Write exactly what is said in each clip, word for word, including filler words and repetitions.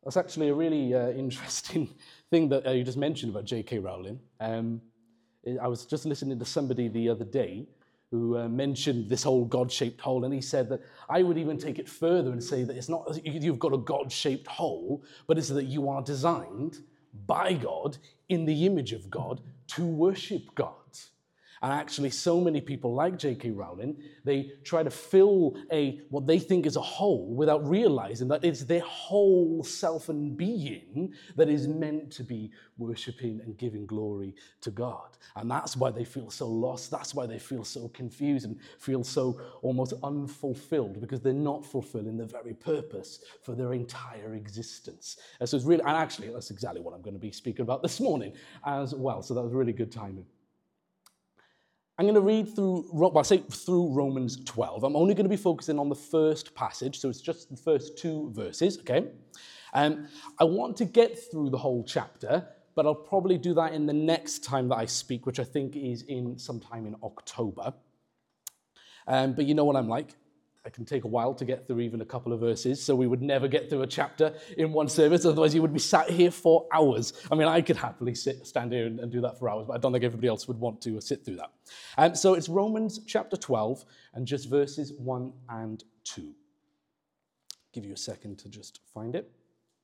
That's actually a really uh, interesting thing that uh, you just mentioned about J K Rowling. Um, I was just listening to somebody the other day who uh, mentioned this whole God-shaped hole, and he said that I would even take it further and say that it's not that you've got a God-shaped hole, but it's that you are designed by God in the image of God to worship God. And actually, so many people like J K Rowling, they try to fill a what they think is a hole without realizing that it's their whole self and being that is meant to be worshiping and giving glory to God. And that's why they feel so lost. That's why they feel so confused and feel so almost unfulfilled, because they're not fulfilling the very purpose for their entire existence. And so it's really, and actually, that's exactly what I'm going to be speaking about this morning as well. So that was really good timing. I'm going to read through, well, I say through Romans twelve. I'm only going to be focusing on the first passage, so it's just the first two verses, okay? Um, I want to get through the whole chapter, but I'll probably do that in the next time that I speak, which I think is in sometime in October. Um, but you know what I'm like. I can take a while to get through even a couple of verses, so we would never get through a chapter in one service, otherwise you would be sat here for hours. I mean, I could happily sit, stand here and, and do that for hours, but I don't think everybody else would want to sit through that. Um, so it's Romans chapter twelve, and just verses one and two. Give you a second to just find it.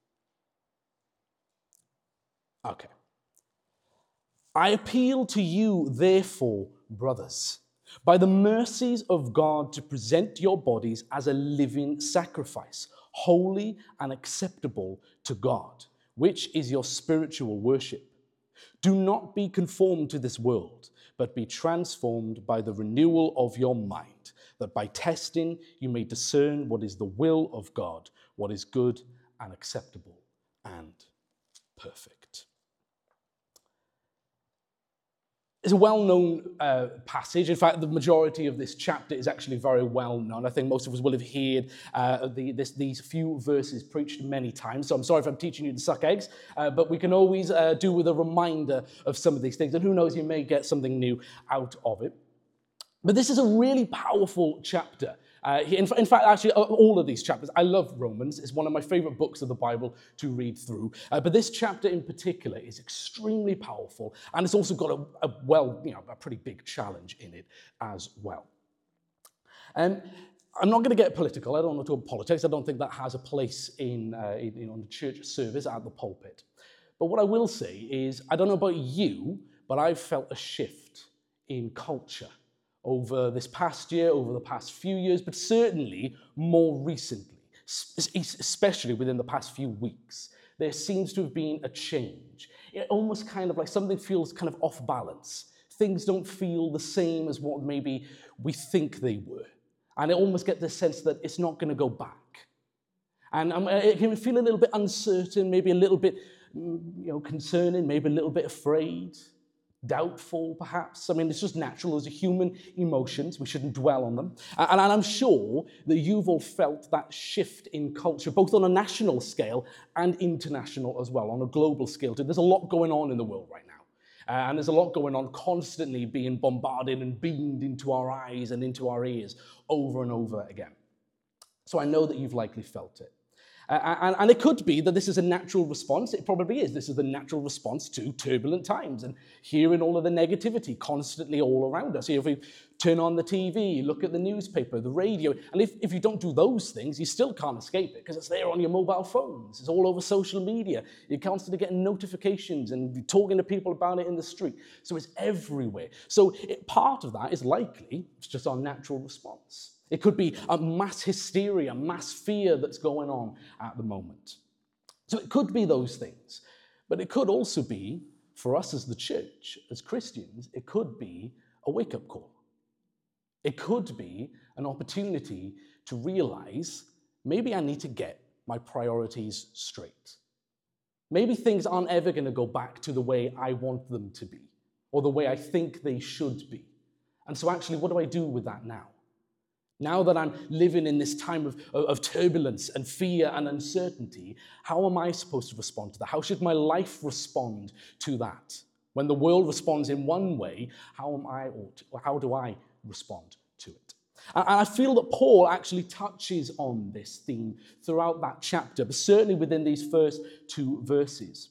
Okay. I appeal to you, therefore, brothers, by the mercies of God, to present your bodies as a living sacrifice, holy and acceptable to God, which is your spiritual worship. Do not be conformed to this world, but be transformed by the renewal of your mind, that by testing you may discern what is the will of God, what is good and acceptable and perfect. It's a well-known uh, passage. In fact, the majority of this chapter is actually very well known. I think most of us will have heard uh, the, this, these few verses preached many times. So I'm sorry if I'm teaching you to suck eggs, uh, but we can always uh, do with a reminder of some of these things. And who knows, you may get something new out of it. But this is a really powerful chapter. Uh, in, in fact, actually, all of these chapters, I love Romans. It's one of my favorite books of the Bible to read through. Uh, but this chapter in particular is extremely powerful, and it's also got a, a well, you know, a pretty big challenge in it as well. Um, I'm not going to get political. I don't want to talk politics. I don't think that has a place in, uh, in, in on the church service at the pulpit. But what I will say is, I don't know about you, but I've felt a shift in culture over this past year, over the past few years, but certainly more recently, especially within the past few weeks. There seems to have been a change. It almost kind of like something feels kind of off balance. Things don't feel the same as what maybe we think they were. And I almost get the sense that it's not going to go back. And um, it can feel a little bit uncertain, maybe a little bit you know, concerning, maybe a little bit afraid. Doubtful, perhaps. I mean, it's just natural as a human emotions. We shouldn't dwell on them. And, and I'm sure that you've all felt that shift in culture, both on a national scale and international as well, on a global scale too. There's a lot going on in the world right now. Uh, and there's a lot going on constantly being bombarded and beamed into our eyes and into our ears over and over again. So I know that you've likely felt it. Uh, and, and it could be that this is a natural response. It probably is. This is the natural response to turbulent times and hearing all of the negativity constantly all around us. If we turn on the T V, look at the newspaper, the radio, and if, if you don't do those things, you still can't escape it because it's there on your mobile phones. It's all over social media. You're constantly getting notifications and talking to people about it in the street. So it's everywhere. So it, part of that is likely it's just our natural response. It could be a mass hysteria, mass fear that's going on at the moment. So it could be those things. But it could also be, for us as the church, as Christians, it could be a wake-up call. It could be an opportunity to realize, maybe I need to get my priorities straight. Maybe things aren't ever going to go back to the way I want them to be, or the way I think they should be. And so actually, what do I do with that now? Now that I'm living in this time of, of turbulence and fear and uncertainty, how am I supposed to respond to that? How should my life respond to that? When the world responds in one way, how am I, or how do I respond to it? And I feel that Paul actually touches on this theme throughout that chapter, but certainly within these first two verses.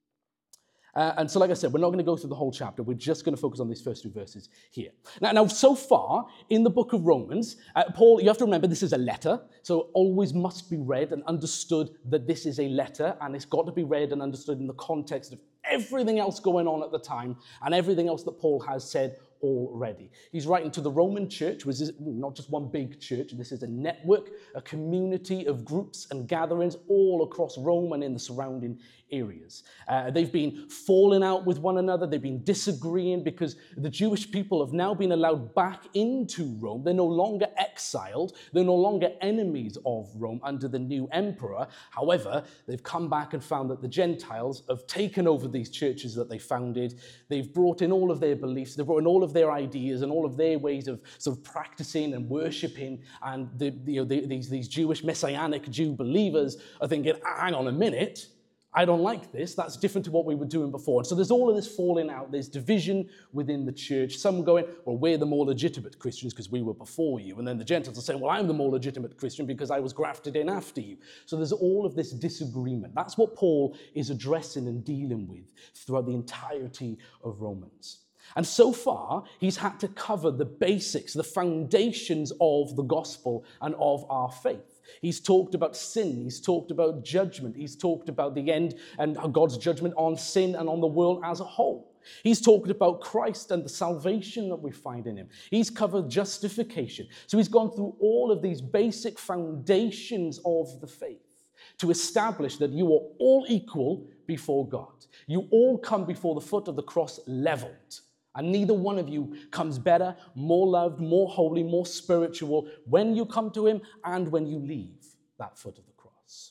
Uh, and so, like I said, we're not going to go through the whole chapter. We're just going to focus on these first two verses here. Now, now so far, in the book of Romans, uh, Paul, you have to remember this is a letter, so always must be read and understood that this is a letter, and it's got to be read and understood in the context of everything else going on at the time and everything else that Paul has said already. He's writing to the Roman church, which is not just one big church. This is a network, a community of groups and gatherings all across Rome and in the surrounding areas. Uh, they've been falling out with one another. They've been disagreeing because the Jewish people have now been allowed back into Rome. They're no longer exiled. They're no longer enemies of Rome under the new emperor. However, they've come back and found that the Gentiles have taken over these churches that they founded. They've brought in all of their beliefs. They've brought in all of their ideas and all of their ways of sort of practicing and worshiping. And the, you know, the, these, these Jewish messianic Jew believers are thinking, hang on a minute, I don't like this. That's different to what we were doing before. And so there's all of this falling out. There's division within the church. Some going, well, we're the more legitimate Christians because we were before you. And then the Gentiles are saying, well, I'm the more legitimate Christian because I was grafted in after you. So there's all of this disagreement. That's what Paul is addressing and dealing with throughout the entirety of Romans. And so far, he's had to cover the basics, the foundations of the gospel and of our faith. He's talked about sin. He's talked about judgment. He's talked about the end and God's judgment on sin and on the world as a whole. He's talked about Christ and the salvation that we find in him. He's covered justification. So he's gone through all of these basic foundations of the faith to establish that you are all equal before God. You all come before the foot of the cross leveled. And neither one of you comes better, more loved, more holy, more spiritual when you come to him and when you leave that foot of the cross.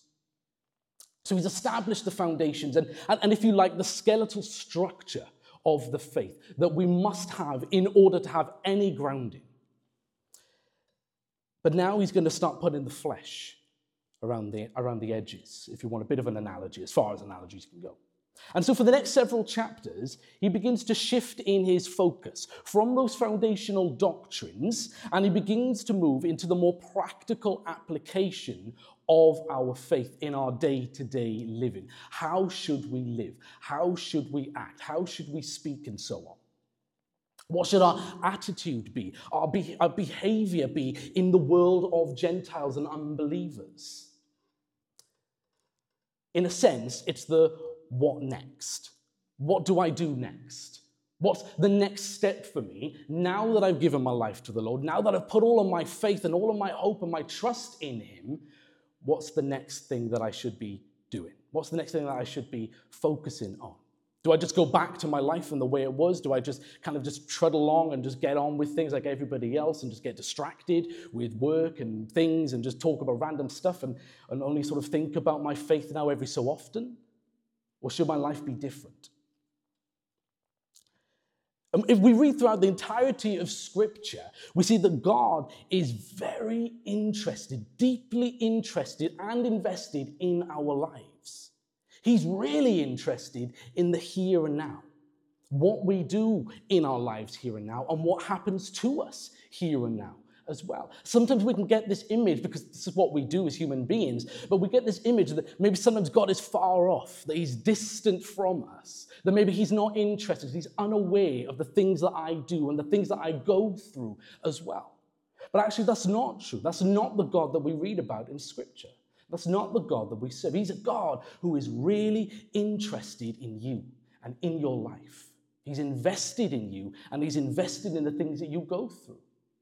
So he's established the foundations and, and, and if you like, the skeletal structure of the faith that we must have in order to have any grounding. But now he's going to start putting the flesh around the, around the edges, if you want a bit of an analogy, as far as analogies can go. And so for the next several chapters, he begins to shift in his focus from those foundational doctrines, and he begins to move into the more practical application of our faith in our day-to-day living. How should we live? How should we act? How should we speak, and so on? What should our attitude be? Our, be- our behavior be in the world of Gentiles and unbelievers? In a sense, it's the what next? What do I do next? What's the next step for me now that I've given my life to the Lord, now that I've put all of my faith and all of my hope and my trust in him? What's the next thing that I should be doing? What's the next thing that I should be focusing on? Do I just go back to my life and the way it was? Do I just kind of just trud along and just get on with things like everybody else and just get distracted with work and things and just talk about random stuff and, and only sort of think about my faith now every so often? Or should my life be different? And if we read throughout the entirety of Scripture, we see that God is very interested, deeply interested and invested in our lives. He's really interested in the here and now, what we do in our lives here and now, and what happens to us here and now as well. Sometimes we can get this image, because this is what we do as human beings, but we get this image that maybe sometimes God is far off, that he's distant from us, that maybe he's not interested, he's unaware of the things that I do and the things that I go through as well. But actually that's not true. That's not the God that we read about in Scripture. That's not the God that we serve. He's a God who is really interested in you and in your life. He's invested in you, and he's invested in the things that you go through.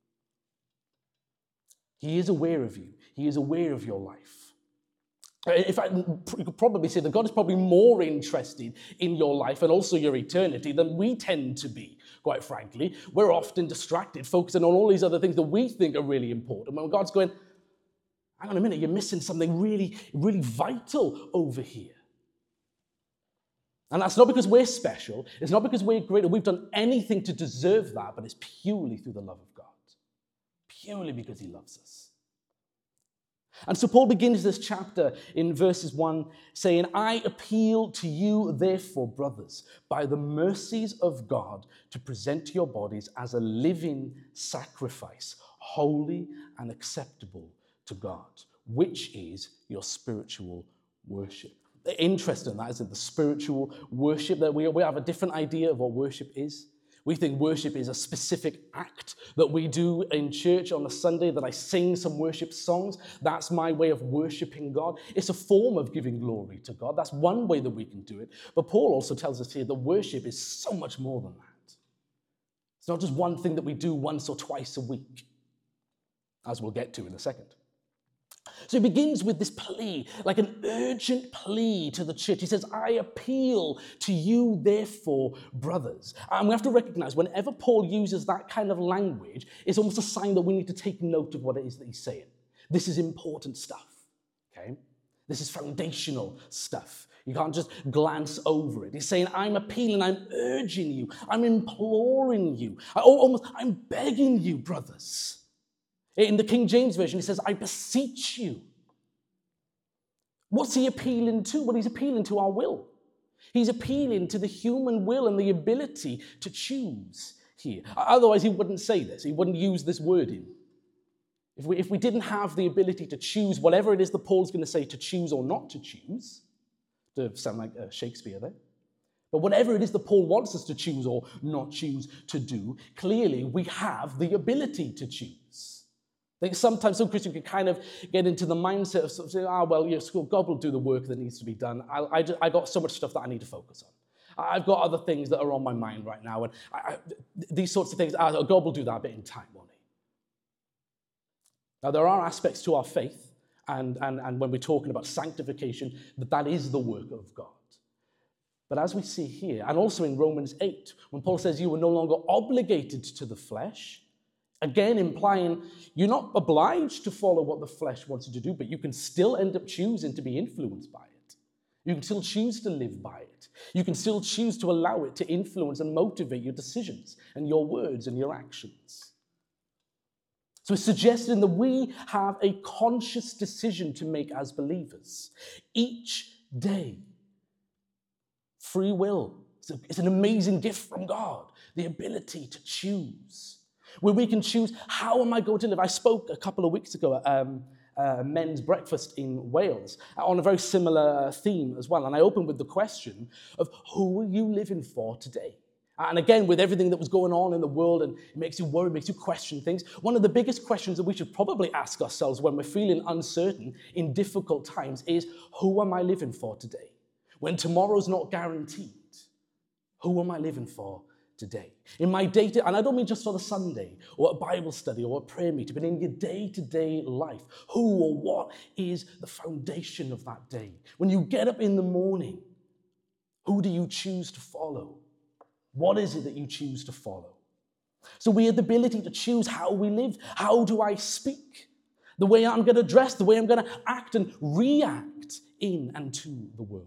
He is aware of you. He is aware of your life. In fact, you could probably say that God is probably more interested in your life and also your eternity than we tend to be, quite frankly. We're often distracted, focusing on all these other things that we think are really important. When God's going, hang on a minute, you're missing something really, really vital over here. And that's not because we're special. It's not because we're great or we've done anything to deserve that, but it's purely through the love of God. Purely because he loves us. And so Paul begins this chapter in verses one saying, I appeal to you, therefore, brothers, by the mercies of God, to present your bodies as a living sacrifice, holy and acceptable to God, which is your spiritual worship. The interest in that is in the spiritual worship, that we, we have a different idea of what worship is. We think worship is a specific act that we do in church on a Sunday, that I sing some worship songs. That's my way of worshiping God. It's a form of giving glory to God. That's one way that we can do it. But Paul also tells us here that worship is so much more than that. It's not just one thing that we do once or twice a week, as we'll get to in a second. So he begins with this plea, like an urgent plea to the church. He says, I appeal to you, therefore, brothers. And we have to recognize whenever Paul uses that kind of language, it's almost a sign that we need to take note of what it is that he's saying. This is important stuff, okay? This is foundational stuff. You can't just glance over it. He's saying, I'm appealing, I'm urging you, I'm imploring you, I, almost, I'm begging you, brothers. In the King James Version, he says, I beseech you. What's he appealing to? Well, he's appealing to our will. He's appealing to the human will and the ability to choose here. Otherwise, he wouldn't say this. He wouldn't use this wording. If we, if we didn't have the ability to choose whatever it is that Paul's going to say to choose or not to choose, to sound like uh, Shakespeare there, but whatever it is that Paul wants us to choose or not choose to do, clearly we have the ability to choose. I think sometimes some Christians can kind of get into the mindset of, sort of saying, ah, well, yes, God will do the work that needs to be done. I, I, just, I got so much stuff that I need to focus on. I've got other things that are on my mind right now, and I, I, these sorts of things, ah, God will do that a bit in time, won't he? Now, there are aspects to our faith, and, and, and when we're talking about sanctification, that that is the work of God. But as we see here, and also in Romans eight, when Paul says you are no longer obligated to the flesh, again, implying you're not obliged to follow what the flesh wants you to do, but you can still end up choosing to be influenced by it. You can still choose to live by it. You can still choose to allow it to influence and motivate your decisions and your words and your actions. So it's suggesting that we have a conscious decision to make as believers each day. Free will. It's an amazing gift from God, the ability to choose. Where we can choose, how am I going to live? I spoke a couple of weeks ago at um, uh, men's breakfast in Wales on a very similar theme as well. And I opened with the question of who are you living for today? And again, with everything that was going on in the world, and it makes you worry, makes you question things. One of the biggest questions that we should probably ask ourselves when we're feeling uncertain in difficult times is, who am I living for today? When tomorrow's not guaranteed, who am I living for today? In my day-to-day, and I don't mean just on a Sunday or a Bible study or a prayer meeting, but in your day-to-day life, who or what is the foundation of that day? When you get up in the morning, who do you choose to follow? What is it that you choose to follow? So we have the ability to choose how we live. How do I speak? The way I'm going to dress, the way I'm going to act and react in and to the world.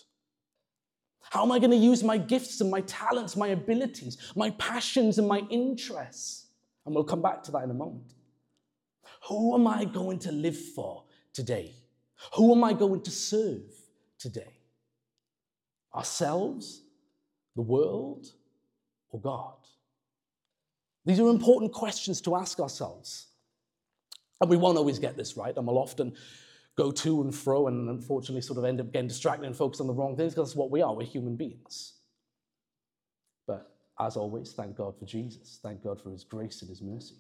How am I going to use my gifts and my talents, my abilities, my passions and my interests? And we'll come back to that in a moment. Who am I going to live for today? Who am I going to serve today? Ourselves, the world, or God? These are important questions to ask ourselves. And we won't always get this right, and we'll often go to and fro and unfortunately sort of end up getting distracted and focused on the wrong things, because that's what we are. We're human beings. But as always, thank God for Jesus. Thank God for his grace and his mercy.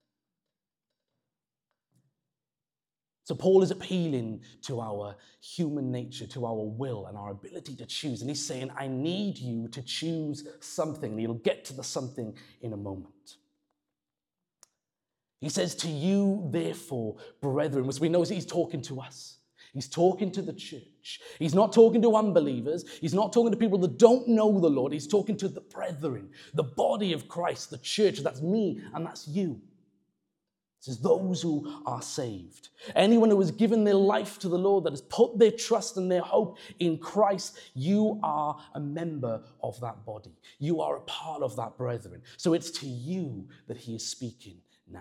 So Paul is appealing to our human nature, to our will and our ability to choose. And he's saying, I need you to choose something. And he'll get to the something in a moment. He says, to you, therefore, brethren, which we know he's talking to us. He's talking to the church. He's not talking to unbelievers. He's not talking to people that don't know the Lord. He's talking to the brethren, the body of Christ, the church. That's me and that's you. It says, those who are saved. Anyone who has given their life to the Lord, that has put their trust and their hope in Christ, you are a member of that body. You are a part of that brethren. So it's to you that he is speaking now.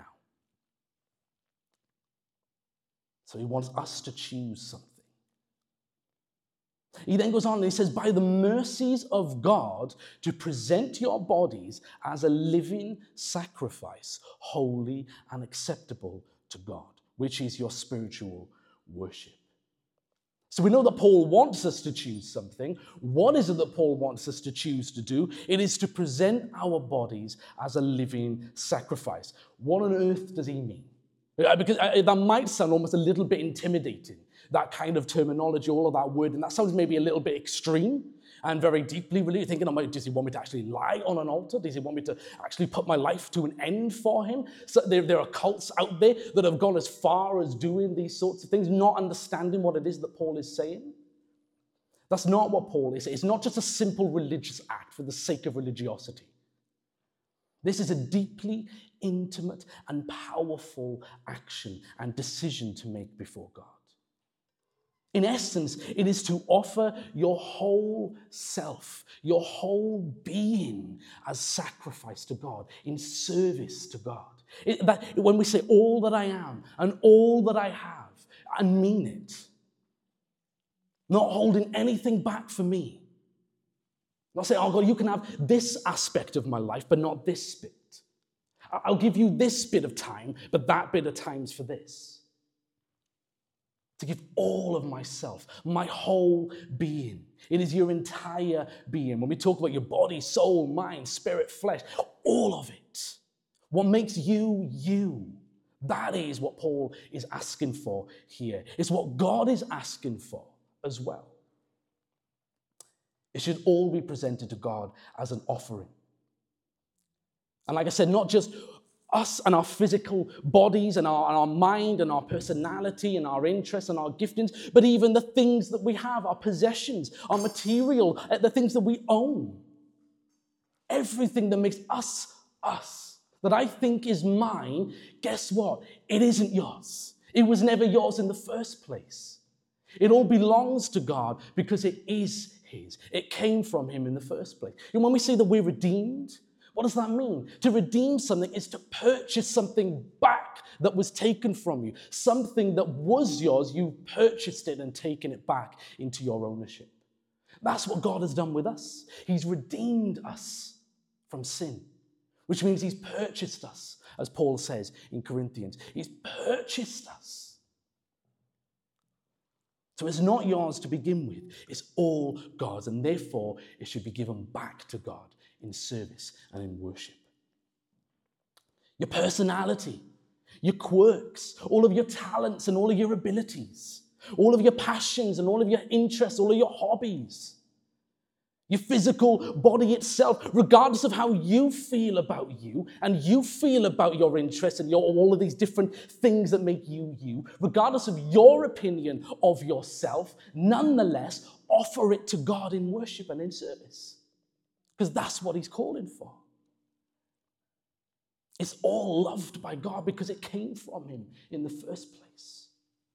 So he wants us to choose something. He then goes on and he says, by the mercies of God, to present your bodies as a living sacrifice, holy and acceptable to God, which is your spiritual worship. So we know that Paul wants us to choose something. What is it that Paul wants us to choose to do? It is to present our bodies as a living sacrifice. What on earth does he mean? Because that might sound almost a little bit intimidating, that kind of terminology, all of that word, and that sounds maybe a little bit extreme and very deeply really thinking, oh, does he want me to actually lie on an altar? Does he want me to actually put my life to an end for him? So there, there are cults out there that have gone as far as doing these sorts of things, not understanding what it is that Paul is saying. That's not what Paul is saying. It's not just a simple religious act for the sake of religiosity. This is a deeply intimate and powerful action and decision to make before God. In essence, it is to offer your whole self, your whole being as sacrifice to God, in service to God. It, that, when we say all that I am and all that I have, I mean it. Not holding anything back for me. Not saying, oh God, you can have this aspect of my life, but not this bit. I'll give you this bit of time, but that bit of time's for this. To give all of myself, my whole being. It is your entire being. When we talk about your body, soul, mind, spirit, flesh, all of it. What makes you, you. That is what Paul is asking for here. It's what God is asking for as well. It should all be presented to God as an offering. And like I said, not just us and our physical bodies and our, and our mind and our personality and our interests and our giftings, but even the things that we have, our possessions, our material, the things that we own. Everything that makes us, us, that I think is mine, guess what? It isn't yours. It was never yours in the first place. It all belongs to God because it is his. It came from him in the first place. And when we say that we're redeemed, what does that mean? To redeem something is to purchase something back that was taken from you. Something that was yours, you purchased it and taken it back into your ownership. That's what God has done with us. He's redeemed us from sin, which means he's purchased us, as Paul says in Corinthians. He's purchased us. So it's not yours to begin with. It's all God's, and therefore it should be given back to God in service and in worship. Your personality, your quirks, all of your talents and all of your abilities, all of your passions and all of your interests, all of your hobbies, your physical body itself, regardless of how you feel about you and you feel about your interests and your, all of these different things that make you you, regardless of your opinion of yourself, nonetheless, offer it to God in worship and in service. Because that's what he's calling for. It's all loved by God because it came from him in the first place.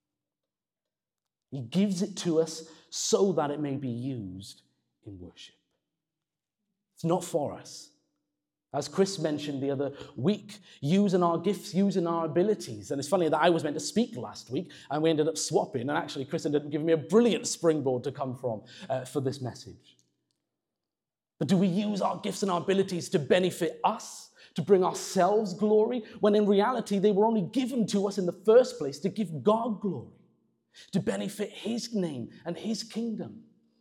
He gives it to us so that it may be used in worship. It's not for us. As Chris mentioned the other week, using our gifts, using our abilities. And it's funny that I was meant to speak last week and we ended up swapping. And actually, Chris ended up giving me a brilliant springboard to come from uh, for this message. But do we use our gifts and our abilities to benefit us, to bring ourselves glory, when in reality they were only given to us in the first place to give God glory, to benefit his name and his kingdom?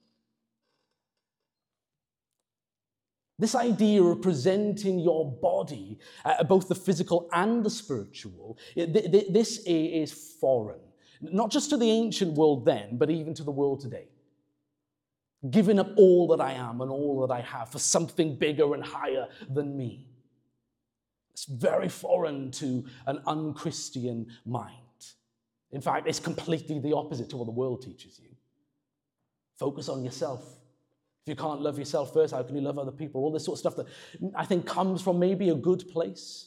This idea of presenting your body, uh, both the physical and the spiritual, it, th- th- this is foreign, not just to the ancient world then, but even to the world today. Giving up all that I am and all that I have for something bigger and higher than me. It's very foreign to an unchristian mind. In fact, it's completely the opposite to what the world teaches you. Focus on yourself. If you can't love yourself first, how can you love other people? All this sort of stuff that I think comes from maybe a good place.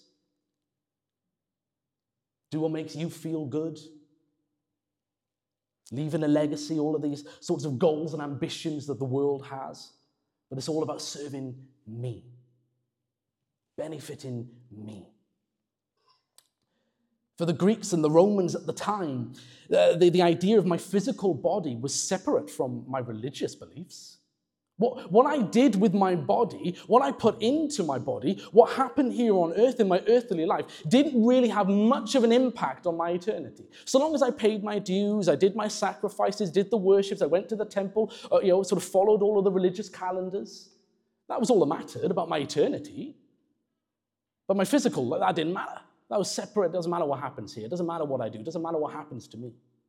Do what makes you feel good. Leaving a legacy, all of these sorts of goals and ambitions that the world has. But it's all about serving me. Benefiting me. For the Greeks and the Romans at the time, uh, the, the idea of my physical body was separate from my religious beliefs. What, what I did with my body, what I put into my body, what happened here on earth in my earthly life didn't really have much of an impact on my eternity. So long as I paid my dues, I did my sacrifices, did the worships, I went to the temple, uh, you know, sort of followed all of the religious calendars. That was all that mattered about my eternity. But my physical, that didn't matter. That was separate. It doesn't matter what happens here. It doesn't matter what I do. It doesn't matter what happens to me.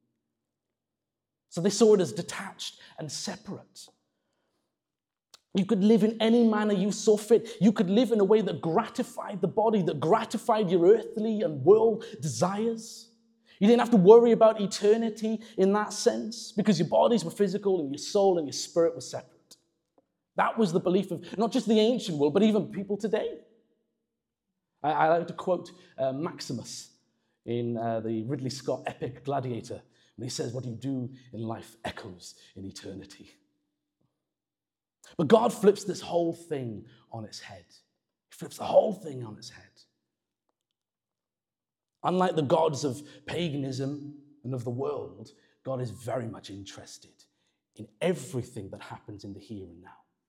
So they saw it as detached and separate. You could live in any manner you saw fit. You could live in a way that gratified the body, that gratified your earthly and world desires. You didn't have to worry about eternity in that sense because your bodies were physical and your soul and your spirit were separate. That was the belief of not just the ancient world, but even people today. I, I like to quote uh, Maximus in uh, the Ridley Scott epic Gladiator. And he says, what you do in life echoes in eternity. But God flips this whole thing on its head. He flips the whole thing on its head. Unlike the gods of paganism and of the world, God is very much interested in everything that happens in the here and now.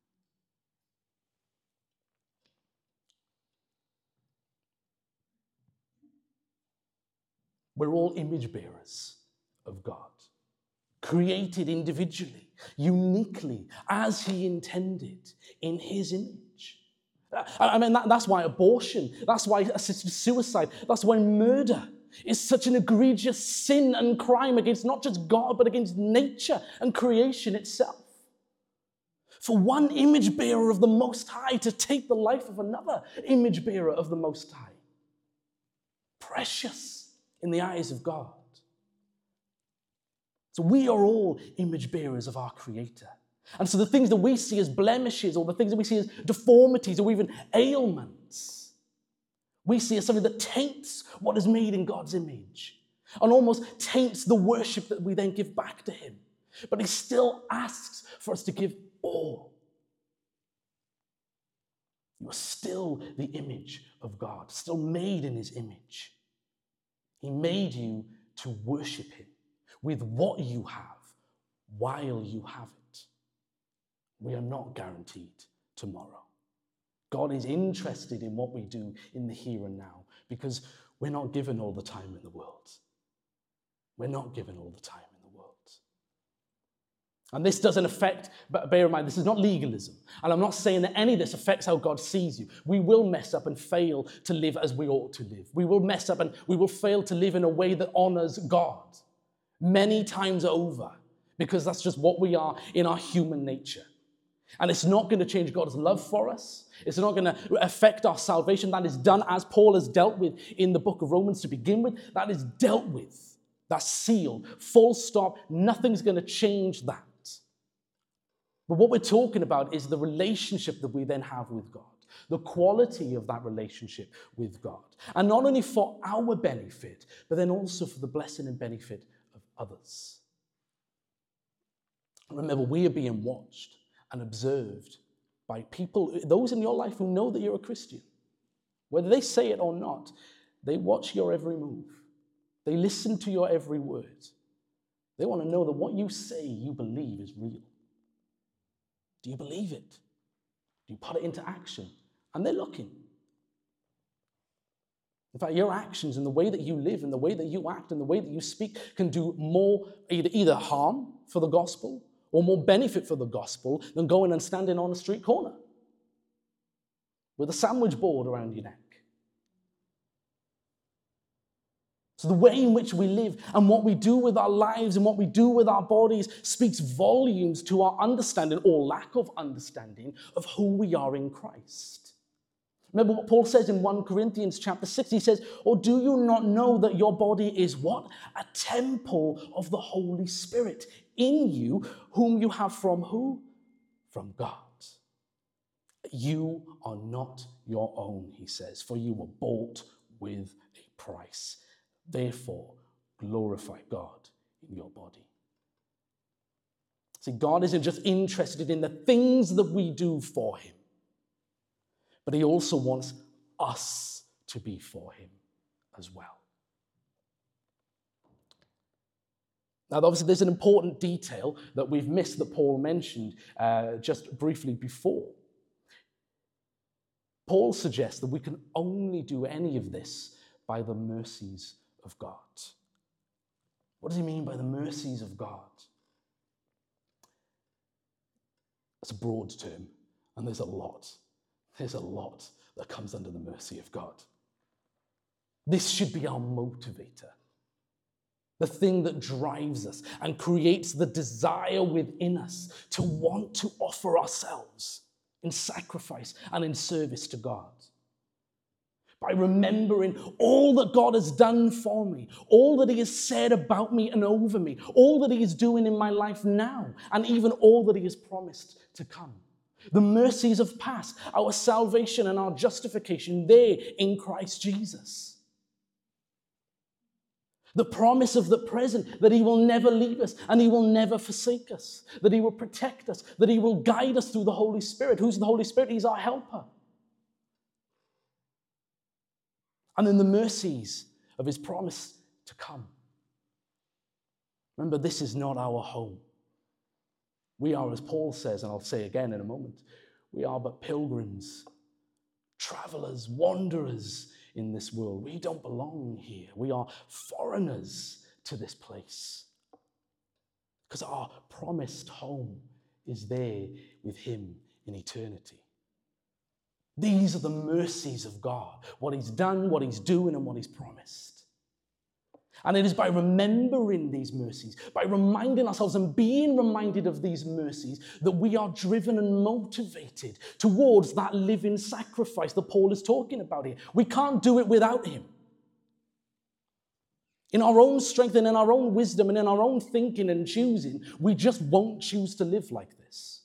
We're all image bearers of God, created individually, uniquely, as he intended, in his image. I mean, that, that's why abortion, that's why assisted suicide, that's why murder is such an egregious sin and crime against not just God, but against nature and creation itself. For one image bearer of the Most High to take the life of another image bearer of the Most High. Precious in the eyes of God. So we are all image bearers of our Creator. And so the things that we see as blemishes or the things that we see as deformities or even ailments, we see as something that taints what is made in God's image and almost taints the worship that we then give back to him. But he still asks for us to give all. You are still the image of God, still made in his image. He made you to worship him with what you have while you have it. We are not guaranteed tomorrow. God is interested in what we do in the here and now because we're not given all the time in the world. We're not given all the time in the world. And this doesn't affect, but bear in mind, this is not legalism. And I'm not saying that any of this affects how God sees you. We will mess up and fail to live as we ought to live. We will mess up and we will fail to live in a way that honors God many times over because that's just what we are in our human nature. And it's not going to change God's love for us. It's not going to affect our salvation. That is done as Paul has dealt with in the book of Romans to begin with. That is dealt with. That's sealed. Full stop. Nothing's going to change that. But what we're talking about is the relationship that we then have with God, the quality of that relationship with God. And not only for our benefit, but then also for the blessing and benefit of others. Remember, we are being watched and observed by people, those in your life who know that you're a Christian. Whether they say it or not, they watch your every move. They listen to your every word. They want to know that what you say you believe is real. Do you believe it? Do you put it into action? And they're looking. In fact, your actions and the way that you live and the way that you act and the way that you speak can do more either, either harm for the gospel or more benefit for the gospel than going and standing on a street corner with a sandwich board around your neck. So the way in which we live and what we do with our lives and what we do with our bodies speaks volumes to our understanding or lack of understanding of who we are in Christ. Remember what Paul says in First Corinthians chapter six. He says, or do you not know that your body is what? A temple of the Holy Spirit in you, whom you have from who? From God. You are not your own, he says, for you were bought with a price. Therefore, glorify God in your body. See, God isn't just interested in the things that we do for him, but he also wants us to be for him as well. Now, obviously, there's an important detail that we've missed that Paul mentioned uh, just briefly before. Paul suggests that we can only do any of this by the mercies of God. What does he mean by the mercies of God? It's a broad term, and there's a lot. There's a lot that comes under the mercy of God. This should be our motivator, the thing that drives us and creates the desire within us to want to offer ourselves in sacrifice and in service to God. By remembering all that God has done for me, all that he has said about me and over me, all that he is doing in my life now, and even all that he has promised to come. The mercies of past, our salvation and our justification, there in Christ Jesus. The promise of the present, that he will never leave us and he will never forsake us, that he will protect us, that he will guide us through the Holy Spirit. Who's the Holy Spirit? He's our helper. And then the mercies of his promise to come. Remember, this is not our home. We are, as Paul says, and I'll say again in a moment, we are but pilgrims, travelers, wanderers in this world. We don't belong here. We are foreigners to this place. Because our promised home is there with him in eternity. These are the mercies of God, what he's done, what he's doing, and what he's promised. And it is by remembering these mercies, by reminding ourselves and being reminded of these mercies, that we are driven and motivated towards that living sacrifice that Paul is talking about here. We can't do it without him. In our own strength and in our own wisdom and in our own thinking and choosing, we just won't choose to live like this.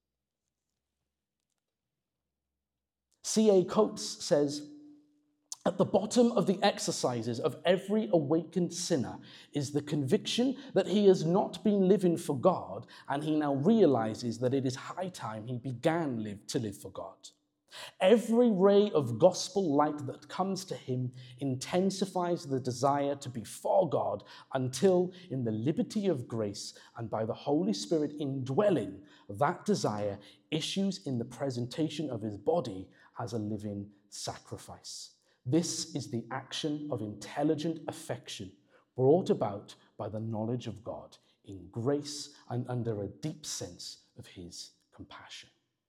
C A Coates says, at the bottom of the exercises of every awakened sinner is the conviction that he has not been living for God, and he now realizes that it is high time he began live, to live for God. Every ray of gospel light that comes to him intensifies the desire to be for God until, in the liberty of grace and by the Holy Spirit indwelling, that desire issues in the presentation of his body as a living sacrifice. This is the action of intelligent affection brought about by the knowledge of God in grace and under a deep sense of his compassion.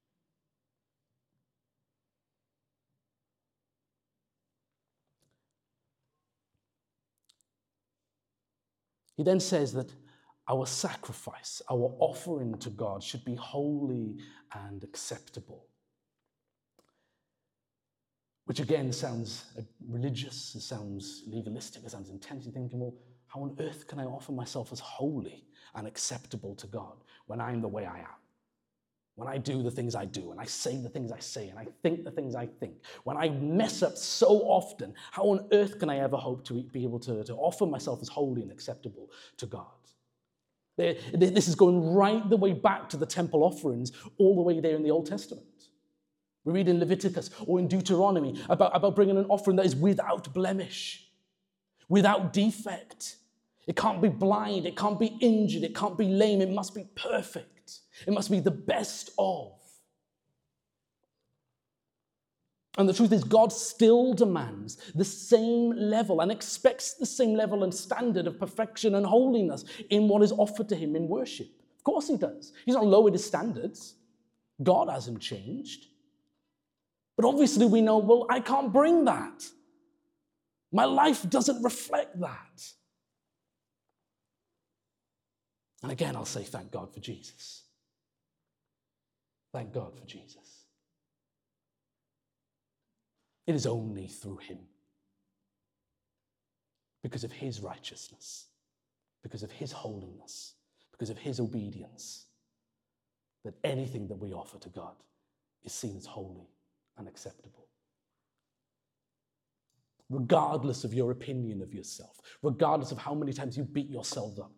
He then says that our sacrifice, our offering to God should be holy and acceptable. Which again sounds religious, it sounds legalistic, it sounds intense. You're thinking, well, how on earth can I offer myself as holy and acceptable to God when I'm the way I am? When I do the things I do, and I say the things I say, and I think the things I think. When I mess up so often, how on earth can I ever hope to be able to, to offer myself as holy and acceptable to God? This is going right the way back to the temple offerings, all the way there in the Old Testament. We read in Leviticus or in Deuteronomy about, about bringing an offering that is without blemish, without defect. It can't be blind, it can't be injured, it can't be lame, it must be perfect. It must be the best of. And the truth is, God still demands the same level and expects the same level and standard of perfection and holiness in what is offered to him in worship. Of course he does. He's not lowered his standards. God hasn't changed. But obviously we know, well, I can't bring that. My life doesn't reflect that. And again, I'll say thank God for Jesus. Thank God for Jesus. It is only through him, because of his righteousness, because of his holiness, because of his obedience, that anything that we offer to God is seen as holy and acceptable. Regardless of your opinion of yourself, regardless of how many times you beat yourself up,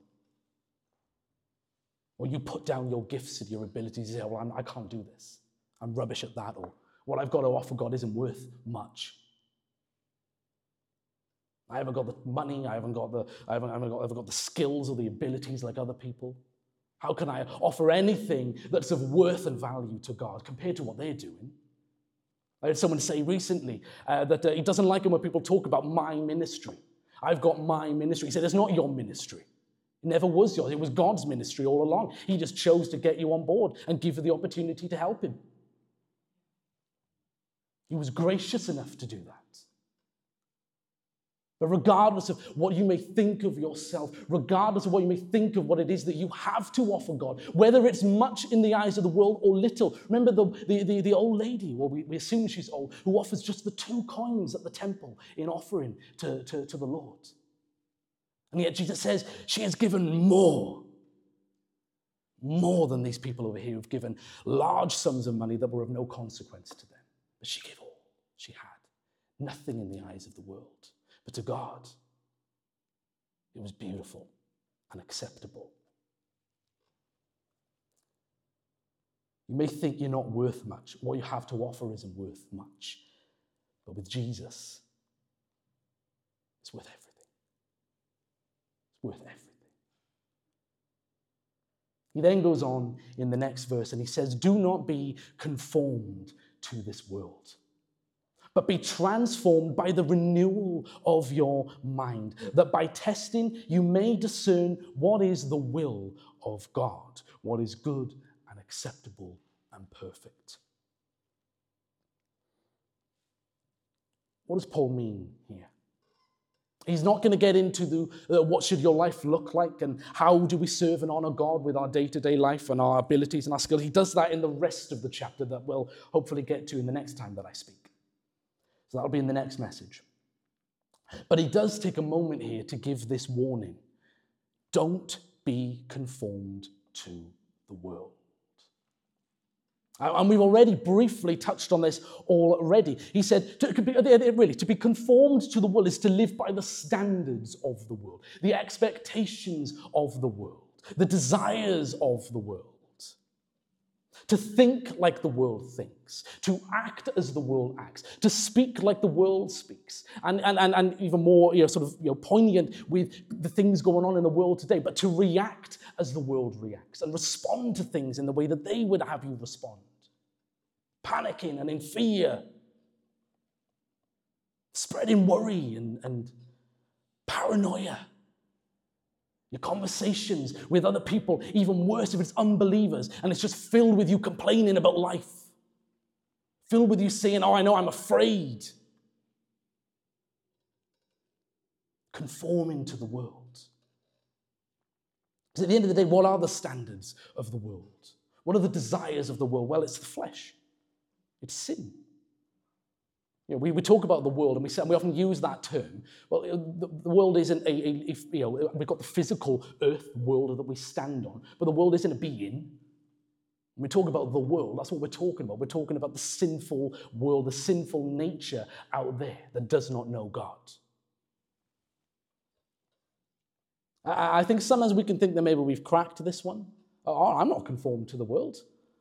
or you put down your gifts and your abilities, you say, well, I'm, I can't do this. I'm rubbish at that, or what I've got to offer God isn't worth much. I haven't got the money, I haven't got the, I haven't, I haven't got, I haven't got the skills or the abilities like other people. How can I offer anything that's of worth and value to God compared to what they're doing? I heard someone say recently uh, that uh, he doesn't like it when people talk about my ministry. I've got my ministry. He said, it's not your ministry. It never was yours. It was God's ministry all along. He just chose to get you on board and give you the opportunity to help him. He was gracious enough to do that. But regardless of what you may think of yourself, regardless of what you may think of what it is that you have to offer God, whether it's much in the eyes of the world or little. Remember the, the, the, the old lady, well, we, we assume she's old, who offers just the two coins at the temple in offering to, to, to the Lord. And yet Jesus says she has given more, more than these people over here who've given large sums of money that were of no consequence to them. But she gave all she had, nothing in the eyes of the world. But to God, it was beautiful and acceptable. You may think you're not worth much. What you have to offer isn't worth much. But with Jesus, it's worth everything. It's worth everything. He then goes on in the next verse and he says, do not be conformed to this world, but be transformed by the renewal of your mind, that by testing you may discern what is the will of God, what is good and acceptable and perfect. What does Paul mean here? He's not going to get into the uh, what should your life look like and how do we serve and honor God with our day-to-day life and our abilities and our skills. He does that in the rest of the chapter that we'll hopefully get to in the next time that I speak. So that'll be in the next message. But he does take a moment here to give this warning. Don't be conformed to the world. And we've already briefly touched on this already. He said, to, really, to be conformed to the world is to live by the standards of the world, the expectations of the world, the desires of the world. To think like the world thinks, to act as the world acts, to speak like the world speaks, and, and, and, and even more you know, sort of you know, poignant with the things going on in the world today, but to react as the world reacts and respond to things in the way that they would have you respond. Panicking and in fear, spreading worry and, and paranoia. Your conversations with other people, even worse if it's unbelievers, and it's just filled with you complaining about life. Filled with you saying, oh, I know, I'm afraid. Conforming to the world. Because at the end of the day, what are the standards of the world? What are the desires of the world? Well, it's the flesh. It's sin. You know, we, we talk about the world, and we, say, we often use that term. Well, the, the world isn't a, a, a, you know, we've got the physical earth world that we stand on, but the world isn't a being. When we talk about the world, that's what we're talking about. We're talking about the sinful world, the sinful nature out there that does not know God. I, I think sometimes we can think that maybe we've cracked this one. Oh, I'm not conformed to the world.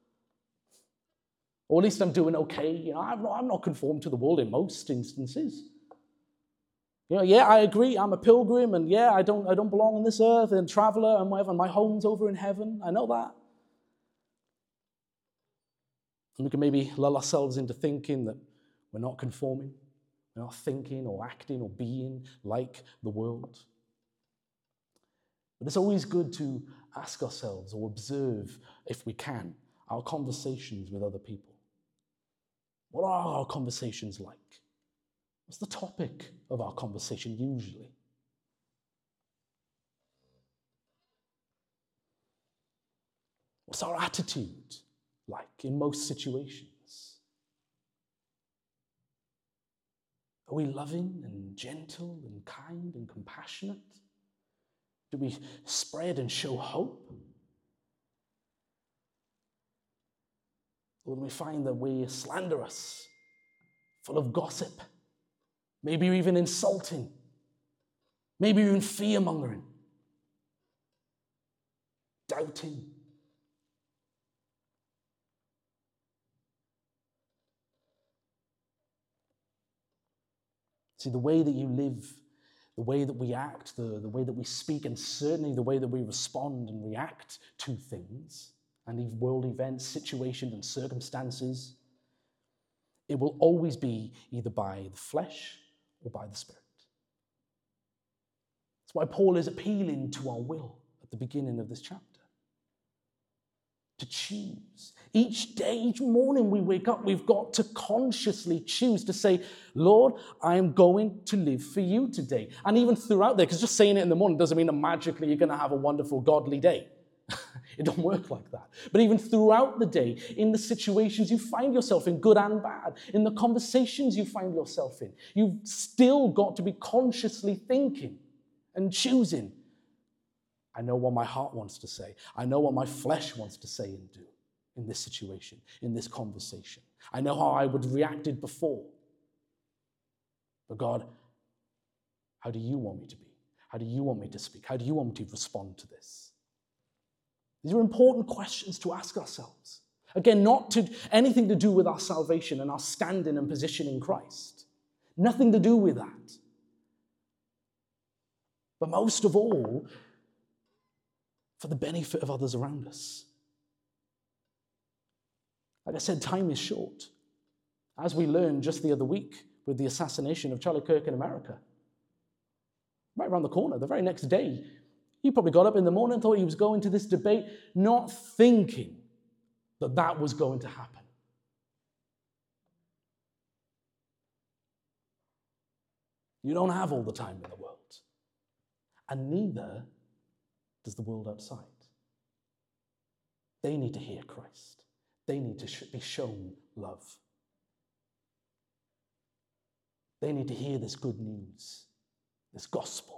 Or at least I'm doing okay. You know, I'm not, I'm not conformed to the world in most instances. You know, yeah, I agree. I'm a pilgrim, and yeah, I don't, I don't belong on this earth, and traveler, and whatever. My home's over in heaven. I know that. And we can maybe lull ourselves into thinking that we're not conforming, we're not thinking or acting or being like the world. But it's always good to ask ourselves or observe, if we can, our conversations with other people. What are our conversations like? What's the topic of our conversation usually? What's our attitude like in most situations? Are we loving and gentle and kind and compassionate? Do we spread and show hope? Or do we find that we slanderous, full of gossip, maybe even insulting, maybe even fear-mongering, doubting? See, the way that you live the way that we act, the, the way that we speak, and certainly the way that we respond and react to things and these world events, situations, and circumstances, it will always be either by the flesh or by the Spirit. That's why Paul is appealing to our will at the beginning of this chapter. To choose. Each day, each morning we wake up, we've got to consciously choose to say, Lord, I am going to live for you today. And even throughout there, because just saying it in the morning doesn't mean that magically you're going to have a wonderful, godly day. It don't work like that. But even throughout the day, in the situations you find yourself in, good and bad, in the conversations you find yourself in, you've still got to be consciously thinking and choosing. I know what my heart wants to say. I know what my flesh wants to say and do in this situation, in this conversation. I know how I would have reacted before. But God, how do you want me to be? How do you want me to speak? How do you want me to respond to this? These are important questions to ask ourselves. Again, not to anything to do with our salvation and our standing and position in Christ. Nothing to do with that. But most of all, for the benefit of others around us. Like I said, time is short. As we learned just the other week with the assassination of Charlie Kirk in America. Right around the corner, the very next day, he probably got up in the morning and thought he was going to this debate, not thinking that that was going to happen. You don't have all the time in the world. And neither does the world outside. They need to hear Christ. They need to be shown love. They need to hear this good news, this gospel.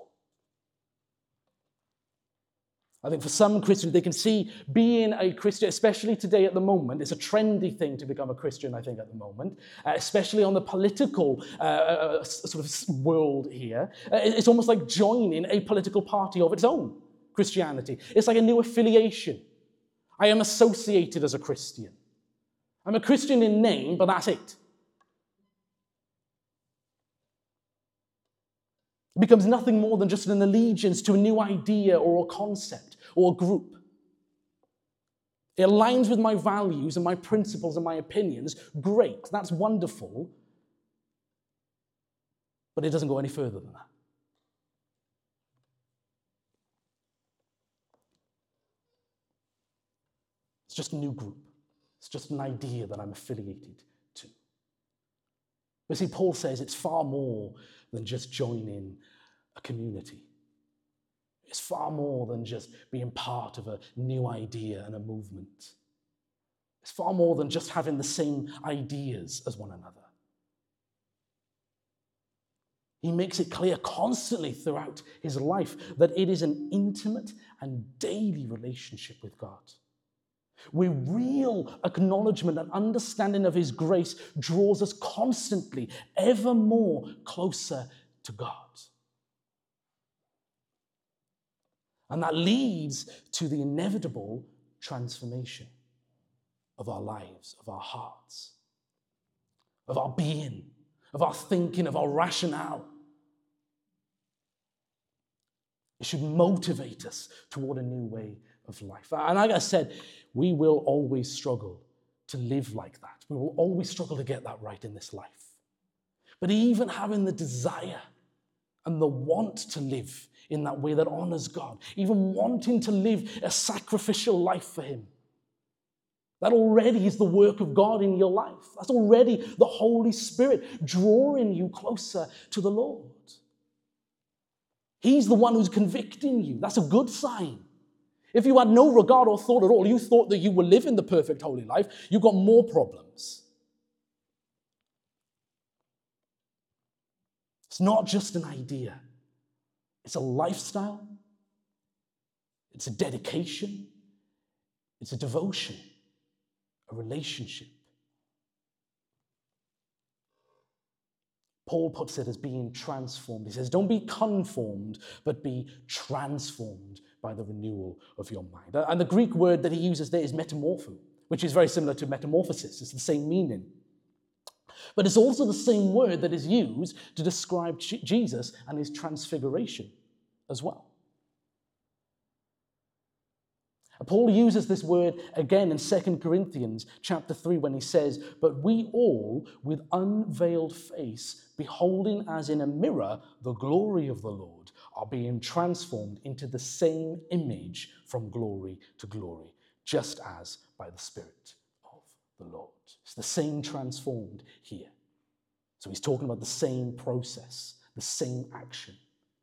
I think for some Christians, they can see being a Christian, especially today at the moment, it's a trendy thing to become a Christian, I think, at the moment, uh, especially on the political uh, uh, sort of world here. Uh, it's almost like joining a political party of its own, Christianity. It's like a new affiliation. I am associated as a Christian. I'm a Christian in name, but that's it. It becomes nothing more than just an allegiance to a new idea or a concept or a group. It aligns with my values and my principles and my opinions. Great, that's wonderful. But it doesn't go any further than that. It's just a new group. It's just an idea that I'm affiliated to. But see, Paul says it's far more than just joining a community. It's far more than just being part of a new idea and a movement. It's far more than just having the same ideas as one another. He makes it clear constantly throughout his life that it is an intimate and daily relationship with God, where real acknowledgement and understanding of his grace draws us constantly, ever more closer to God. And that leads to the inevitable transformation of our lives, of our hearts, of our being, of our thinking, of our rationale. It should motivate us toward a new way of life. And like I said, we will always struggle to live like that. We will always struggle to get that right in this life. But even having the desire and the want to live in that way that honors God, even wanting to live a sacrificial life for him, that already is the work of God in your life. That's already the Holy Spirit drawing you closer to the Lord. He's the one who's convicting you. That's a good sign. If you had no regard or thought at all, you thought that you were living the perfect holy life, you've got more problems. It's not just an idea. It's a lifestyle. It's a dedication. It's a devotion, a relationship. Paul puts it as being transformed. He says, don't be conformed, but be transformed by the renewal of your mind. And the Greek word that he uses there is metamorpho, which is very similar to metamorphosis. It's the same meaning. But it's also the same word that is used to describe Jesus and his transfiguration as well. Paul uses this word again in Second Corinthians chapter three when he says, "But we all, with unveiled face, beholding as in a mirror the glory of the Lord, are being transformed into the same image from glory to glory, just as by the Spirit of the Lord." It's the same transformed here. So he's talking about the same process, the same action.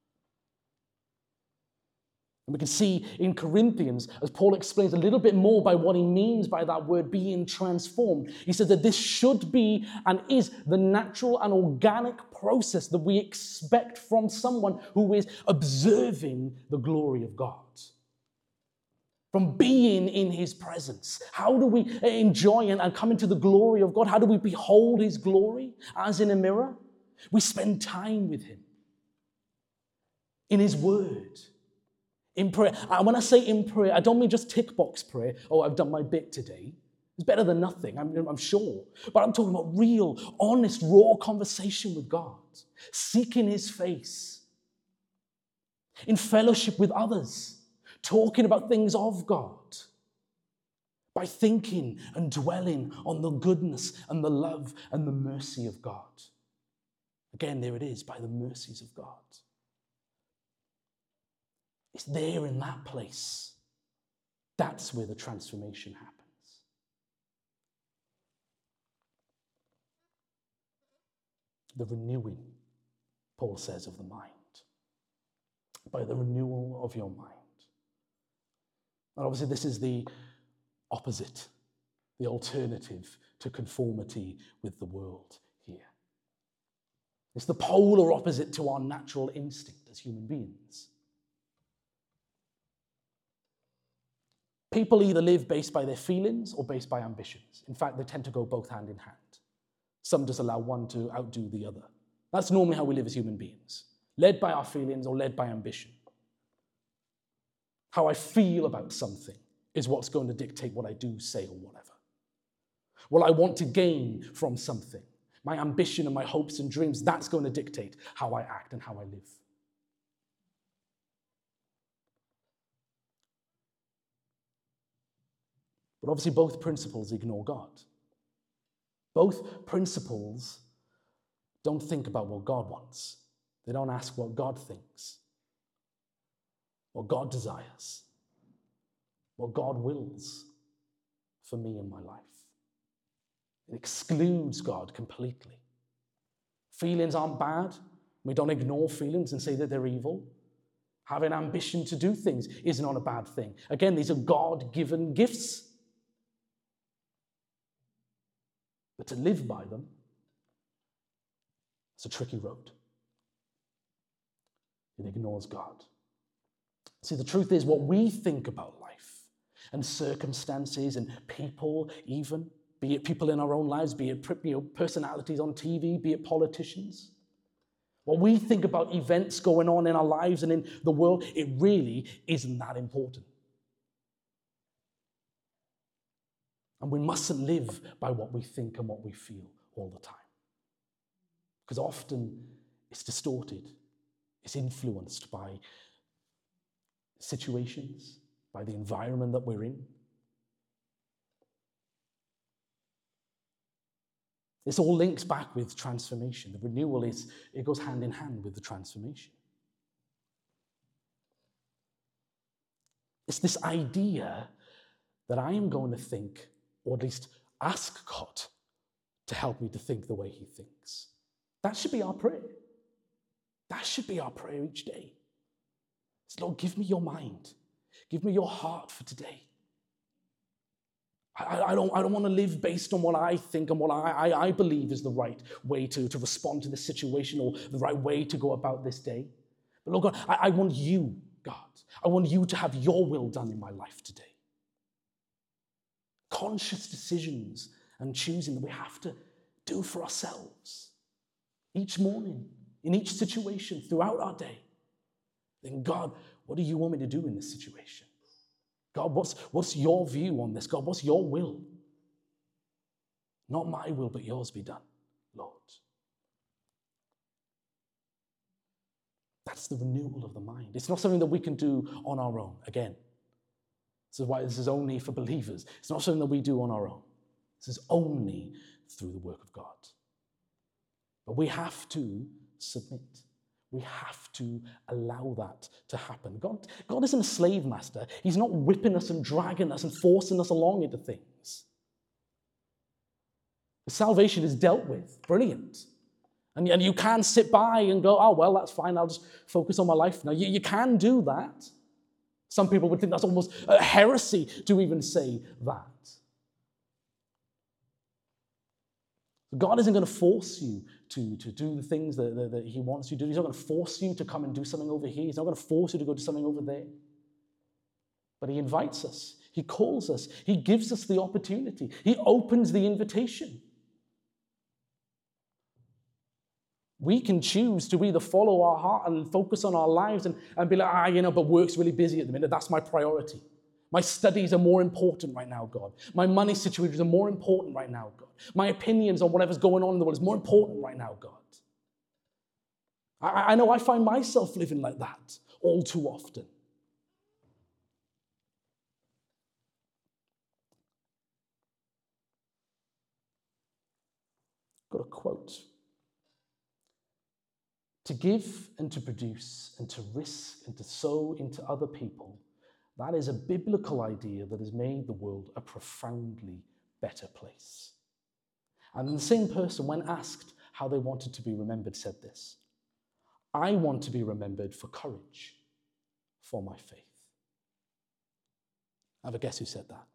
And we can see in Corinthians, as Paul explains a little bit more by what he means by that word being transformed, he says that this should be and is the natural and organic process that we expect from someone who is observing the glory of God. From being in his presence. How do we enjoy and come into the glory of God? How do we behold his glory as in a mirror? We spend time with him. In his word. In prayer. And when I say in prayer, I don't mean just tick box prayer. Oh, I've done my bit today. It's better than nothing, I'm, I'm sure. But I'm talking about real, honest, raw conversation with God. Seeking his face. In fellowship with others. Talking about things of God. By thinking and dwelling on the goodness and the love and the mercy of God. Again, there it is, by the mercies of God. It's there in that place. That's where the transformation happens. The renewing, Paul says, of the mind. By the renewal of your mind. And obviously this is the opposite, the alternative to conformity with the world here. It's the polar opposite to our natural instinct as human beings. People either live based by their feelings or based by ambitions. In fact, they tend to go both hand in hand. Some just allow one to outdo the other. That's normally how we live as human beings. Led by our feelings or led by ambition. How I feel about something is what's going to dictate what I do, say, or whatever. What I want to gain from something, my ambition and my hopes and dreams, that's going to dictate how I act and how I live. But obviously both principles ignore God. Both principles don't think about what God wants. They don't ask what God thinks, what God desires, what God wills for me in my life. It excludes God completely. Feelings aren't bad. We don't ignore feelings and say that they're evil. Having ambition to do things is not a bad thing. Again, these are God-given gifts. But to live by them, it's a tricky road. It ignores God. See, the truth is what we think about life and circumstances and people even, be it people in our own lives, be it you know, personalities on T V, be it politicians. What we think about events going on in our lives and in the world, it really isn't that important. And we mustn't live by what we think and what we feel all the time. Because often it's distorted. It's influenced by situations, by the environment that we're in. This all links back with transformation. The renewal is, it goes hand in hand with the transformation. It's this idea that I am going to think, or at least ask God to help me to think the way he thinks. That should be our prayer. That should be our prayer each day. It's, Lord, give me your mind. Give me your heart for today. I, I, don't, I don't want to live based on what I think and what I, I, I believe is the right way to, to respond to this situation or the right way to go about this day. But Lord God, I, I want you, God. I want you to have your will done in my life today. Conscious decisions and choosing that we have to do for ourselves each morning, in each situation, throughout our day. Then God, what do you want me to do in this situation? God, what's, what's your view on this? God, what's your will? Not my will, but yours be done. Lord. That's the renewal of the mind. It's not something that we can do on our own. Again, this is why this is only for believers. It's not something that we do on our own. This is only through the work of God. But we have to submit. We have to allow that to happen. God, God isn't a slave master. He's not whipping us and dragging us and forcing us along into things. Salvation is dealt with. Brilliant. And, and you can sit by and go, oh, well, that's fine. I'll just focus on my life now. You, you can do that. Some people would think that's almost a heresy to even say that. God isn't going to force you to, to do the things that, that, that he wants you to do. He's not going to force you to come and do something over here. He's not going to force you to go do something over there. But he invites us. He calls us. He gives us the opportunity. He opens the invitation. We can choose to either follow our heart and focus on our lives and, and be like, ah, you know, but work's really busy at the minute. That's my priority. My studies are more important right now, God. My money situations are more important right now, God. My opinions on whatever's going on in the world is more important right now, God. I, I know I find myself living like that all too often. Got a quote. To give and to produce and to risk and to sow into other people, that is a biblical idea that has made the world a profoundly better place. And the same person, when asked how they wanted to be remembered, said this: I want to be remembered for courage, for my faith. Have a guess who said that?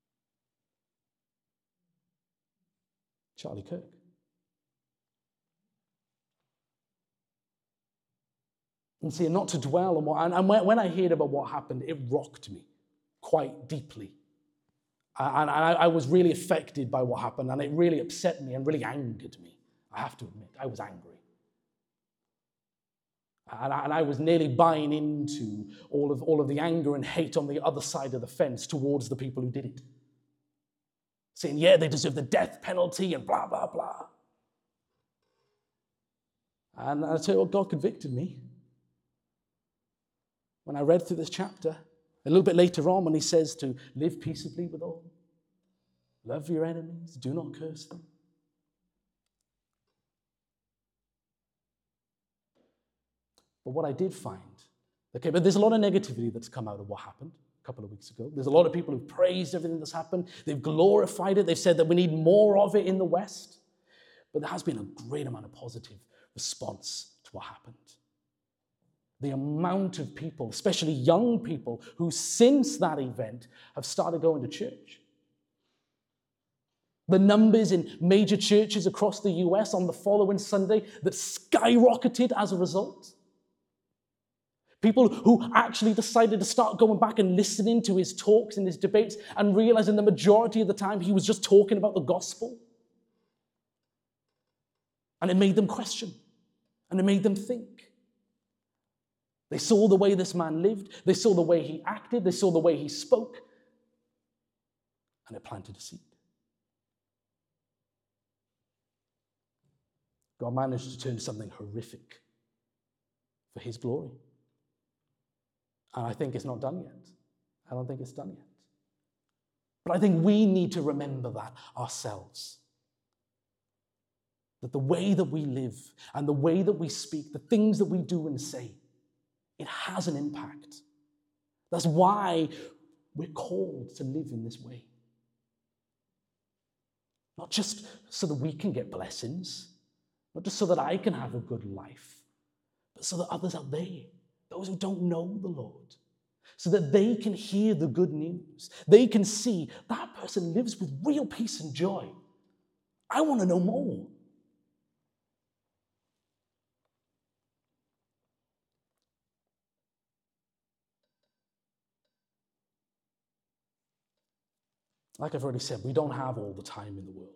Charlie Kirk. And see, not to dwell on what, and, and when, when I heard about what happened, it rocked me quite deeply. And, and I, I was really affected by what happened, and it really upset me and really angered me. I have to admit, I was angry. And I, and I was nearly buying into all of, all of the anger and hate on the other side of the fence towards the people who did it. Saying, yeah, they deserve the death penalty and blah, blah, blah. And I tell you what, God convicted me. When I read through this chapter, a little bit later on when he says to live peaceably with all, love your enemies, do not curse them. But what I did find, okay, but there's a lot of negativity that's come out of what happened a couple of weeks ago. There's a lot of people who've praised everything that's happened. They've glorified it. They've said that we need more of it in the West. But there has been a great amount of positive response to what happened. The amount of people, especially young people, who since that event have started going to church. The numbers in major churches across the U S on the following Sunday that skyrocketed as a result. People who actually decided to start going back and listening to his talks and his debates and realizing the majority of the time he was just talking about the gospel. And it made them question. And it made them think. They saw the way this man lived. They saw the way he acted. They saw the way he spoke. And it planted a seed. God managed to turn something horrific for his glory. And I think it's not done yet. I don't think it's done yet. But I think we need to remember that ourselves. That the way that we live and the way that we speak, the things that we do and say, it has an impact. That's why we're called to live in this way. Not just so that we can get blessings, not just so that I can have a good life, but so that others out there, those who don't know the Lord, so that they can hear the good news. They can see that person lives with real peace and joy. I want to know more. Like I've already said, we don't have all the time in the world.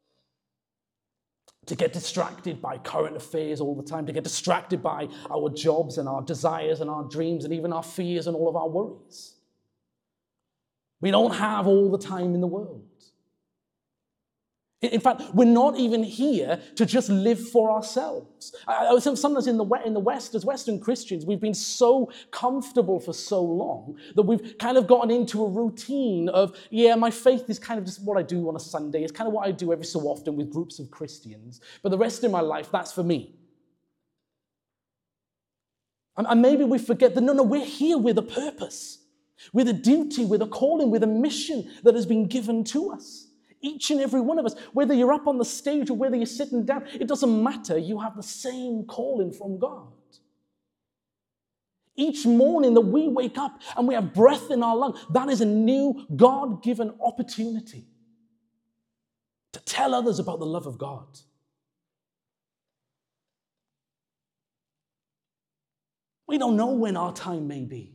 To get distracted by current affairs all the time, to get distracted by our jobs and our desires and our dreams and even our fears and all of our worries. We don't have all the time in the world. In fact, we're not even here to just live for ourselves. I, I think sometimes in the, in the West, as Western Christians, we've been so comfortable for so long that we've kind of gotten into a routine of, yeah, my faith is kind of just what I do on a Sunday. It's kind of what I do every so often with groups of Christians. But the rest of my life, that's for me. And, and maybe we forget that, no, no, we're here with a purpose, with a duty, with a calling, with a mission that has been given to us. Each and every one of us, whether you're up on the stage or whether you're sitting down, it doesn't matter. You have the same calling from God. Each morning that we wake up and we have breath in our lungs, that is a new God-given opportunity to tell others about the love of God. We don't know when our time may be.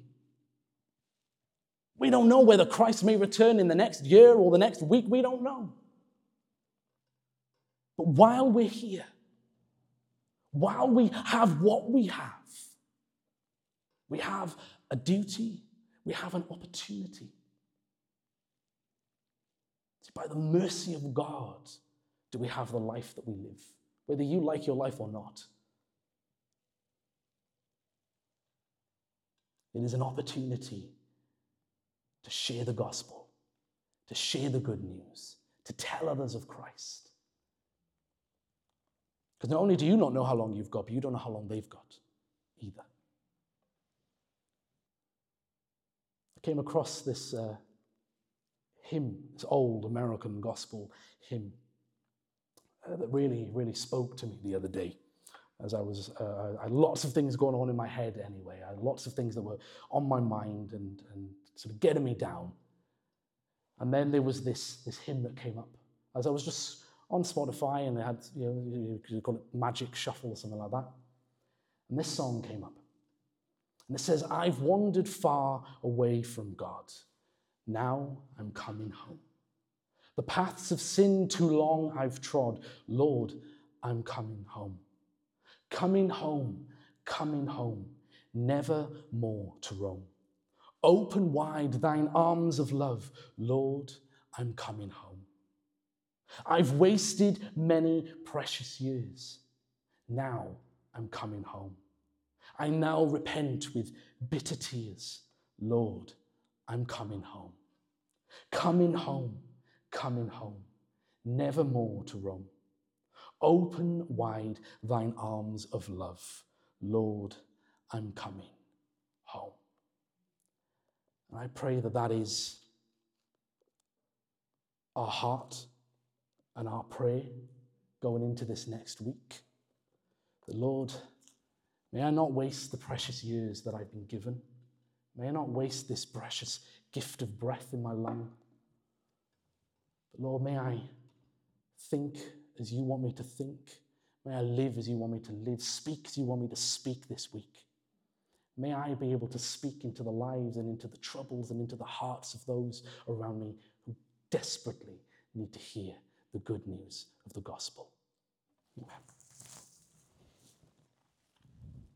We don't know whether Christ may return in the next year or the next week. We don't know. But while we're here, while we have what we have, we have a duty, we have an opportunity. By the mercy of God, do we have the life that we live, whether you like your life or not. It is an opportunity to share the gospel, to share the good news, to tell others of Christ. Because not only do you not know how long you've got, but you don't know how long they've got either. I came across this uh, hymn, this old American gospel hymn uh, that really, really spoke to me the other day. As I was, uh, I had lots of things going on in my head anyway. I had lots of things that were on my mind and, and sort of getting me down. And then there was this, this hymn that came up. As I was just on Spotify and it had, you know, you call it Magic Shuffle or something like that. And this song came up. And it says, I've wandered far away from God. Now I'm coming home. The paths of sin too long I've trod. Lord, I'm coming home. Coming home, coming home, never more to roam. Open wide thine arms of love. Lord, I'm coming home. I've wasted many precious years. Now I'm coming home. I now repent with bitter tears. Lord, I'm coming home. Coming home, coming home, never more to roam. Open wide thine arms of love. Lord, I'm coming home. And I pray that that is our heart and our prayer going into this next week. The Lord, may I not waste the precious years that I've been given. May I not waste this precious gift of breath in my lung. But Lord, may I think as you want me to think. May I live as you want me to live, speak as you want me to speak this week. May I be able to speak into the lives and into the troubles and into the hearts of those around me who desperately need to hear the good news of the gospel. Amen.